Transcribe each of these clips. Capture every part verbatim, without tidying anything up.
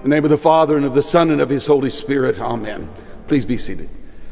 In the name of the Father, and of the Son, and of his Holy Spirit. Amen. Please be seated.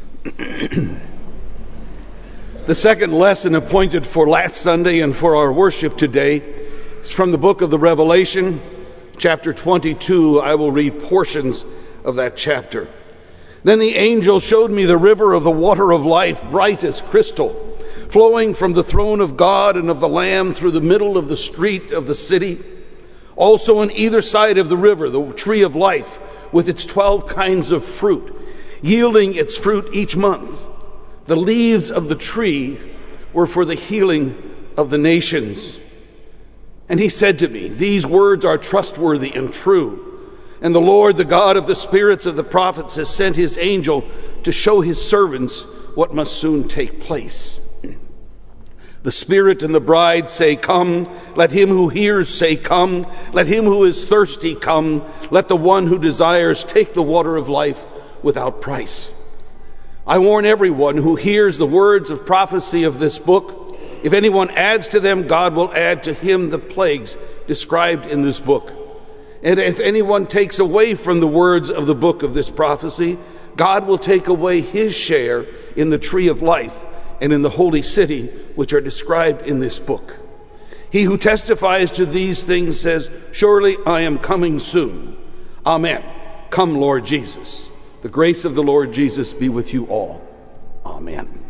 The second lesson appointed for last Sunday and for our worship today is from the book of the Revelation, chapter twenty-two. I will read portions of that chapter. Then the angel showed me the river of the water of life, bright as crystal, flowing from the throne of God and of the Lamb through the middle of the street of the city. Also on either side of the river, the tree of life, with its twelve kinds of fruit, yielding its fruit each month. The leaves of the tree were for the healing of the nations. And he said to me, these words are trustworthy and true. And the Lord, the God of the spirits of the prophets, has sent his angel to show his servants what must soon take place. The Spirit and the bride say, come. Let him who hears say, come. Let him who is thirsty come. Let the one who desires take the water of life without price. I warn everyone who hears the words of prophecy of this book. If anyone adds to them, God will add to him the plagues described in this book. And if anyone takes away from the words of the book of this prophecy, God will take away his share in the tree of life and in the holy city, which are described in this book. He who testifies to these things says, surely I am coming soon. Amen. Come, Lord Jesus. The grace of the Lord Jesus be with you all. Amen.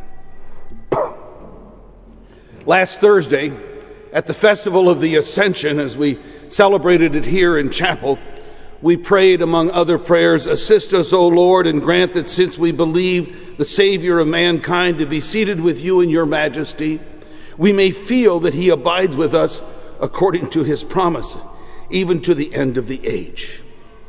Last Thursday, at the Festival of the Ascension, as we celebrated it here in chapel, we prayed, among other prayers, assist us, O Lord, and grant that since we believe the Savior of mankind to be seated with you in your majesty, we may feel that he abides with us according to his promise, even to the end of the age.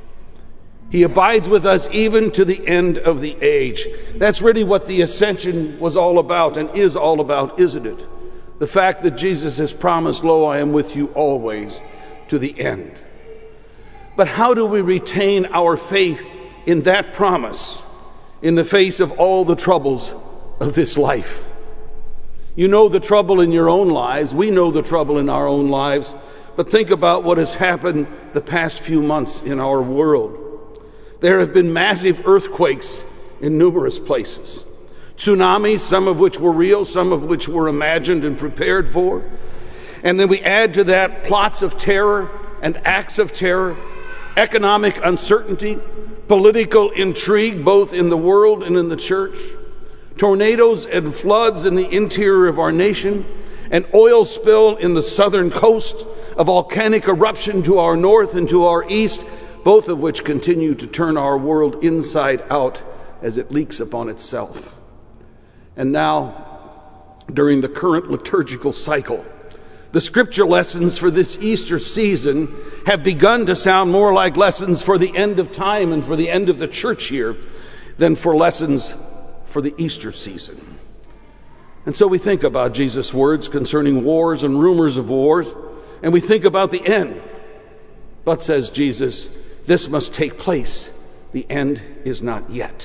He abides with us even to the end of the age. That's really what the Ascension was all about and is all about, isn't it? The fact that Jesus has promised, lo, I am with you always to the end. But how do we retain our faith in that promise in the face of all the troubles of this life? You know the trouble in your own lives. We know the trouble in our own lives. But think about what has happened the past few months in our world. There have been massive earthquakes in numerous places. Tsunamis, some of which were real, some of which were imagined and prepared for. And then we add to that plots of terror and acts of terror, economic uncertainty, political intrigue both in the world and in the church, tornadoes and floods in the interior of our nation, an oil spill in the southern coast, a volcanic eruption to our north and to our east, both of which continue to turn our world inside out as it leaks upon itself. And now, during the current liturgical cycle, the scripture lessons for this Easter season have begun to sound more like lessons for the end of time and for the end of the church year than for lessons for the Easter season. And so we think about Jesus' words concerning wars and rumors of wars, and we think about the end. But, says Jesus, this must take place. The end is not yet.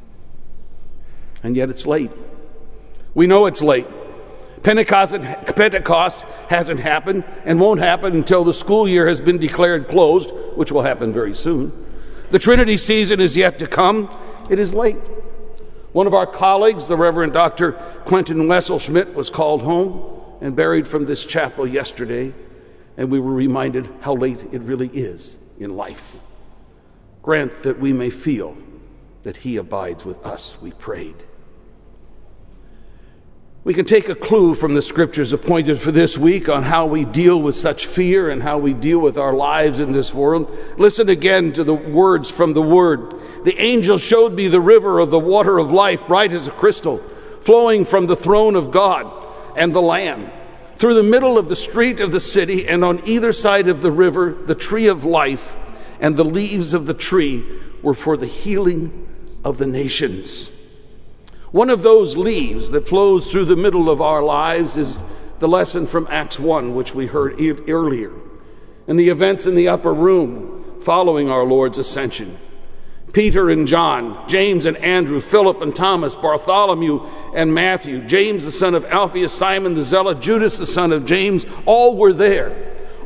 And yet it's late. We know it's late. Pentecost, Pentecost hasn't happened and won't happen until the school year has been declared closed, which will happen very soon. The Trinity season is yet to come. It is late. One of our colleagues, the Reverend Doctor Quentin Wesselschmidt, was called home and buried from this chapel yesterday, and we were reminded how late it really is in life. Grant that we may feel that he abides with us, we prayed. We can take a clue from the scriptures appointed for this week on how we deal with such fear and how we deal with our lives in this world. Listen again to the words from the Word. The angel showed me the river of the water of life, bright as a crystal, flowing from the throne of God and the Lamb. Through the middle of the street of the city, and on either side of the river, the tree of life and the leaves of the tree were for the healing of the nations. One of those leaves that flows through the middle of our lives is the lesson from Acts one, which we heard e- earlier, and the events in the upper room following our Lord's ascension. Peter and John, James and Andrew, Philip and Thomas, Bartholomew and Matthew, James the son of Alphaeus, Simon the Zealot, Judas the son of James, all were there.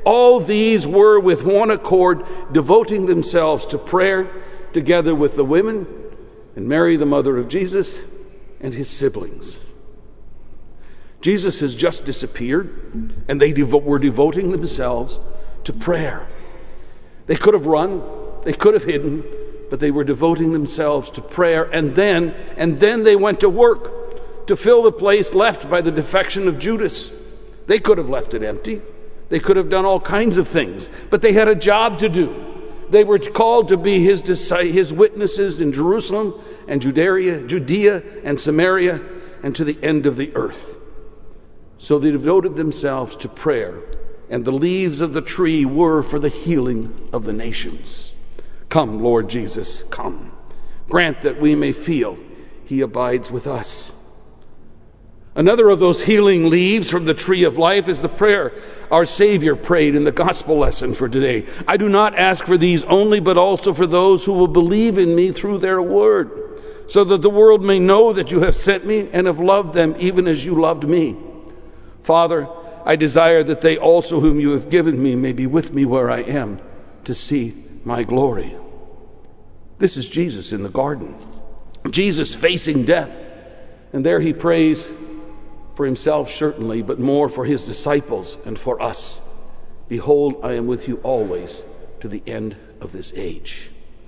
All these were with one accord devoting themselves to prayer, together with the women and Mary, the mother of Jesus, and his siblings. Jesus has just disappeared, and they devo- were devoting themselves to prayer. They could have run, they could have hidden, but they were devoting themselves to prayer, and then, and then they went to work to fill the place left by the defection of Judas. They could have left it empty. They could have done all kinds of things, but they had a job to do. They were called to be his, his witnesses in Jerusalem and Judea, Judea and Samaria and to the end of the earth. So they devoted themselves to prayer, and the leaves of the tree were for the healing of the nations. Come, Lord Jesus, come. Grant that we may feel he abides with us. Another of those healing leaves from the tree of life is the prayer our Savior prayed in the gospel lesson for today. I do not ask for these only, but also for those who will believe in me through their word, so that the world may know that you have sent me and have loved them even as you loved me. Father, I desire that they also whom you have given me may be with me where I am, to see my glory. This is Jesus in the garden. Jesus facing death. And there he prays for himself certainly, but more for his disciples and for us. Behold, I am with you always to the end of this age.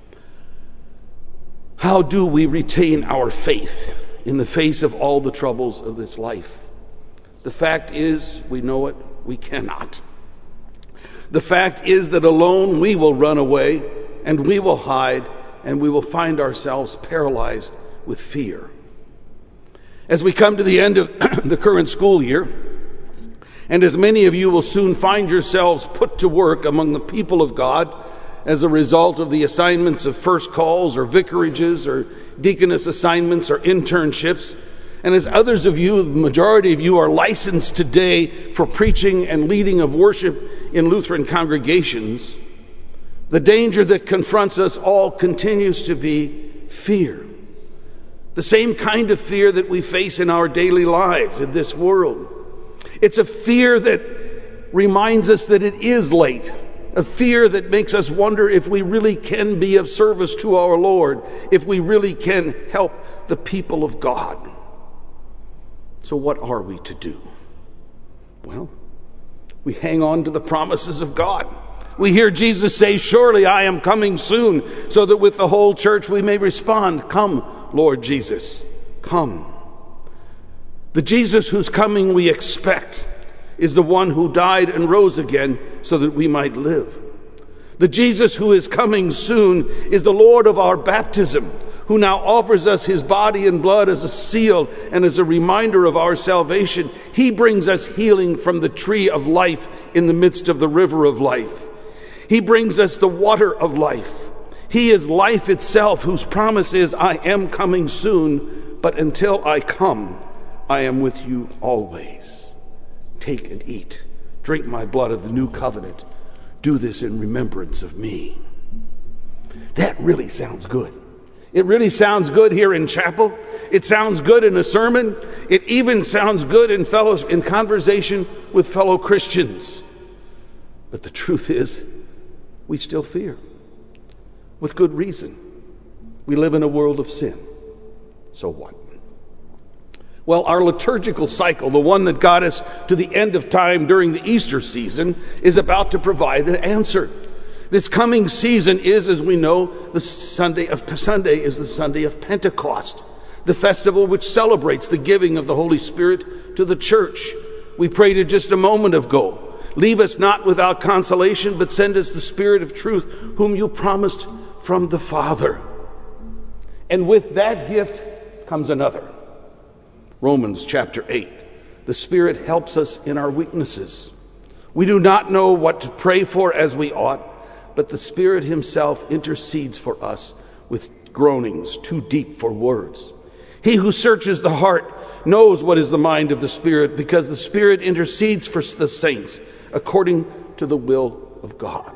How do we retain our faith in the face of all the troubles of this life? The fact is, we know it, we cannot. The fact is that alone we will run away, and we will hide, and we will find ourselves paralyzed with fear. As we come to the end of the current school year, and as many of you will soon find yourselves put to work among the people of God as a result of the assignments of first calls or vicarages or deaconess assignments or internships, and as others of you, the majority of you, are licensed today for preaching and leading of worship in Lutheran congregations, the danger that confronts us all continues to be fear. The same kind of fear that we face in our daily lives in this world. It's a fear that reminds us that it is late. A fear that makes us wonder if we really can be of service to our Lord, if we really can help the people of God. So what are we to do? Well, we hang on to the promises of God. We hear Jesus say, surely I am coming soon, so that with the whole church we may respond, come, Lord Jesus, come. The Jesus whose coming we expect is the one who died and rose again so that we might live. The Jesus who is coming soon is the Lord of our baptism, who now offers us his body and blood as a seal and as a reminder of our salvation. He brings us healing from the tree of life in the midst of the river of life. He brings us the water of life. He is life itself, whose promise is, I am coming soon, but until I come, I am with you always. Take and eat. Drink my blood of the new covenant. Do this in remembrance of me. That really sounds good. It really sounds good here in chapel. It sounds good in a sermon. It even sounds good in fellow, in conversation with fellow Christians. But the truth is, we still fear. With good reason. We live in a world of sin. So what? Well, our liturgical cycle, the one that got us to the end of time during the Easter season, is about to provide the answer. This coming season is, as we know, the Sunday of Sunday is the Sunday of Pentecost, the festival which celebrates the giving of the Holy Spirit to the church. We prayed it just a moment ago. Leave us not without consolation, but send us the Spirit of truth, whom you promised from the Father. And with that gift comes another. Romans chapter eight. The Spirit helps us in our weaknesses. We do not know what to pray for as we ought, but the Spirit himself intercedes for us with groanings too deep for words. He who searches the heart knows what is the mind of the Spirit, because the Spirit intercedes for the saints according to the will of God.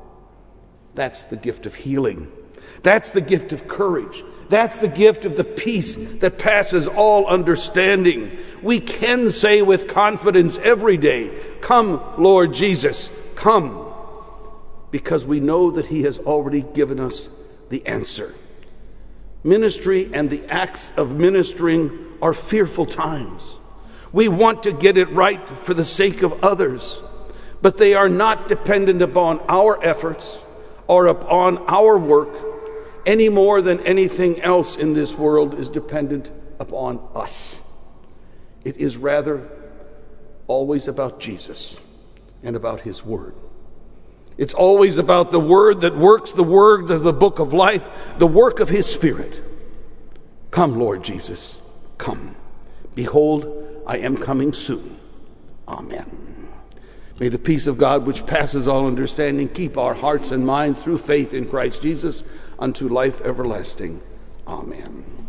That's the gift of healing. That's the gift of courage. That's the gift of the peace that passes all understanding. We can say with confidence every day, come, Lord Jesus, come, because we know that he has already given us the answer. Ministry and the acts of ministering are fearful times. We want to get it right for the sake of others, but they are not dependent upon our efforts or upon our work any more than anything else in this world is dependent upon us. It is rather always about Jesus and about his word. It's always about the word that works, the word of the book of life, the work of his Spirit. Come, Lord Jesus, come. Behold, I am coming soon. Amen. May the peace of God, which passes all understanding, keep our hearts and minds through faith in Christ Jesus unto life everlasting. Amen.